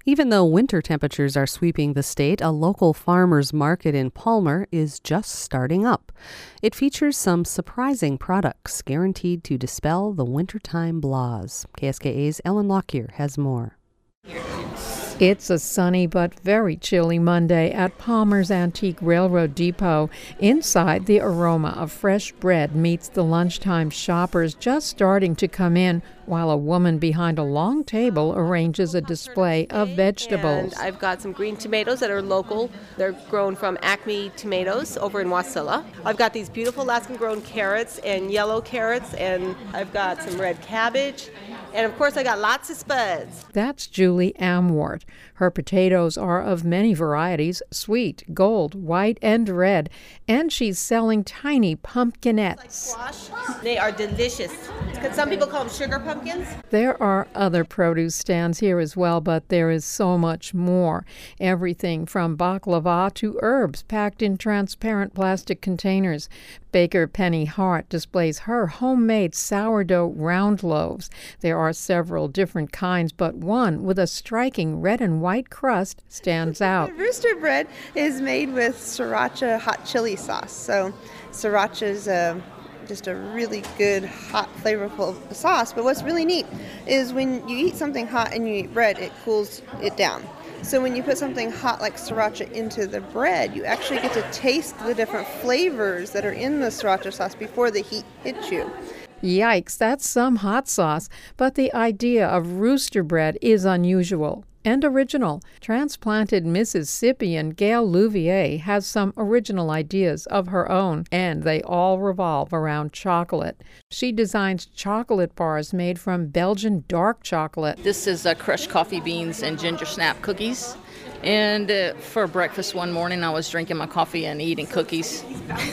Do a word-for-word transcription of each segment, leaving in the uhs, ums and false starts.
Even though winter temperatures are sweeping the state, a local farmers market in Palmer is just starting up. It features some surprising products guaranteed to dispel the wintertime blahs. K S K A's Ellen Lockyer has more. It's a sunny but very chilly Monday at Palmer's Antique Railroad Depot. Inside, the aroma of fresh bread meets the lunchtime shoppers just starting to come in, while a woman behind a long table arranges a display of vegetables. And I've got some green tomatoes that are local. They're grown from Acme Tomatoes over in Wasilla. I've got these beautiful Alaskan-grown carrots and yellow carrots, and I've got some red cabbage. And of course, I got lots of spuds. That's Julie Amwart. Her potatoes are of many varieties, sweet, gold, white, and red. And she's selling tiny pumpkinettes. Like squash. They are delicious. Some people call them sugar pumpkins. There are other produce stands here as well, but there is so much more. Everything from baklava to herbs packed in transparent plastic containers. Baker Penny Hart displays her homemade sourdough round loaves. There are several different kinds, but one with a striking red and white crust stands out. Rooster bread is made with sriracha hot chili sauce. So sriracha is a just a really good, hot, flavorful sauce. But what's really neat is when you eat something hot and you eat bread, it cools it down. So when you put something hot like sriracha into the bread, you actually get to taste the different flavors that are in the sriracha sauce before the heat hits you. Yikes, that's some hot sauce. But the idea of rooster bread is unusual and original. Transplanted Mississippian Gail Louvier has some original ideas of her own, and they all revolve around chocolate. She designs chocolate bars made from Belgian dark chocolate. This is uh, crushed coffee beans and ginger snap cookies. And uh, for breakfast one morning, I was drinking my coffee and eating cookies.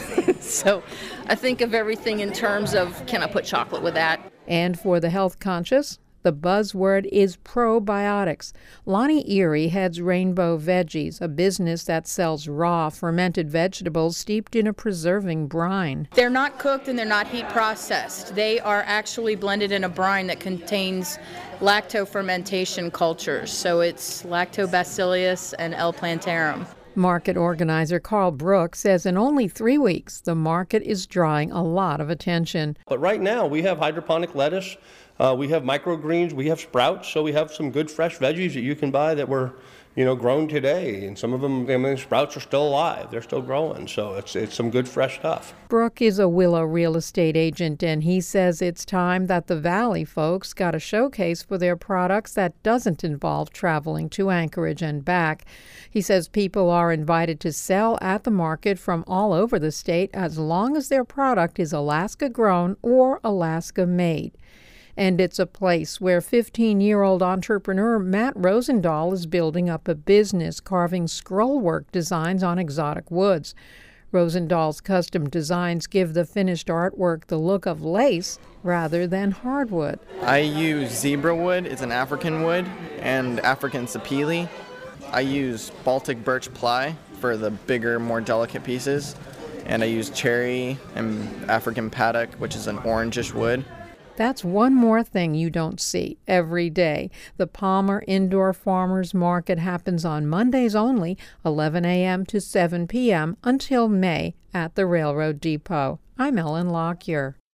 So I think of everything in terms of, can I put chocolate with that? And for the health conscious, the buzzword is probiotics. Lonnie Erie heads Rainbow Veggies, a business that sells raw, fermented vegetables steeped in a preserving brine. They're not cooked and they're not heat processed. They are actually blended in a brine that contains lacto-fermentation cultures. So it's Lactobacillus and L. plantarum. Market organizer Carl Brooks says in only three weeks, the market is drawing a lot of attention. But right now, we have hydroponic lettuce, uh, we have microgreens, we have sprouts, so we have some good fresh veggies that you can buy that were, you know, grown today. And some of them, I mean, the sprouts are still alive. They're still growing, so it's it's some good fresh stuff. Brooke is a Willow real estate agent, and he says it's time that the Valley folks got a showcase for their products that doesn't involve traveling to Anchorage and back. He says people are invited to sell at the market from all over the state as long as their product is Alaska grown or Alaska made. And it's a place where fifteen-year-old entrepreneur Matt Rosendahl is building up a business carving scrollwork designs on exotic woods. Rosendahl's custom designs give the finished artwork the look of lace rather than hardwood. I use zebra wood, it's an African wood, and African sapele. I use Baltic birch ply for the bigger, more delicate pieces, and I use cherry and African paddock, which is an orangish wood. That's one more thing you don't see every day. The Palmer Indoor Farmers Market happens on Mondays only, eleven a.m. to seven p.m. until May at the Railroad Depot. I'm Ellen Lockyer.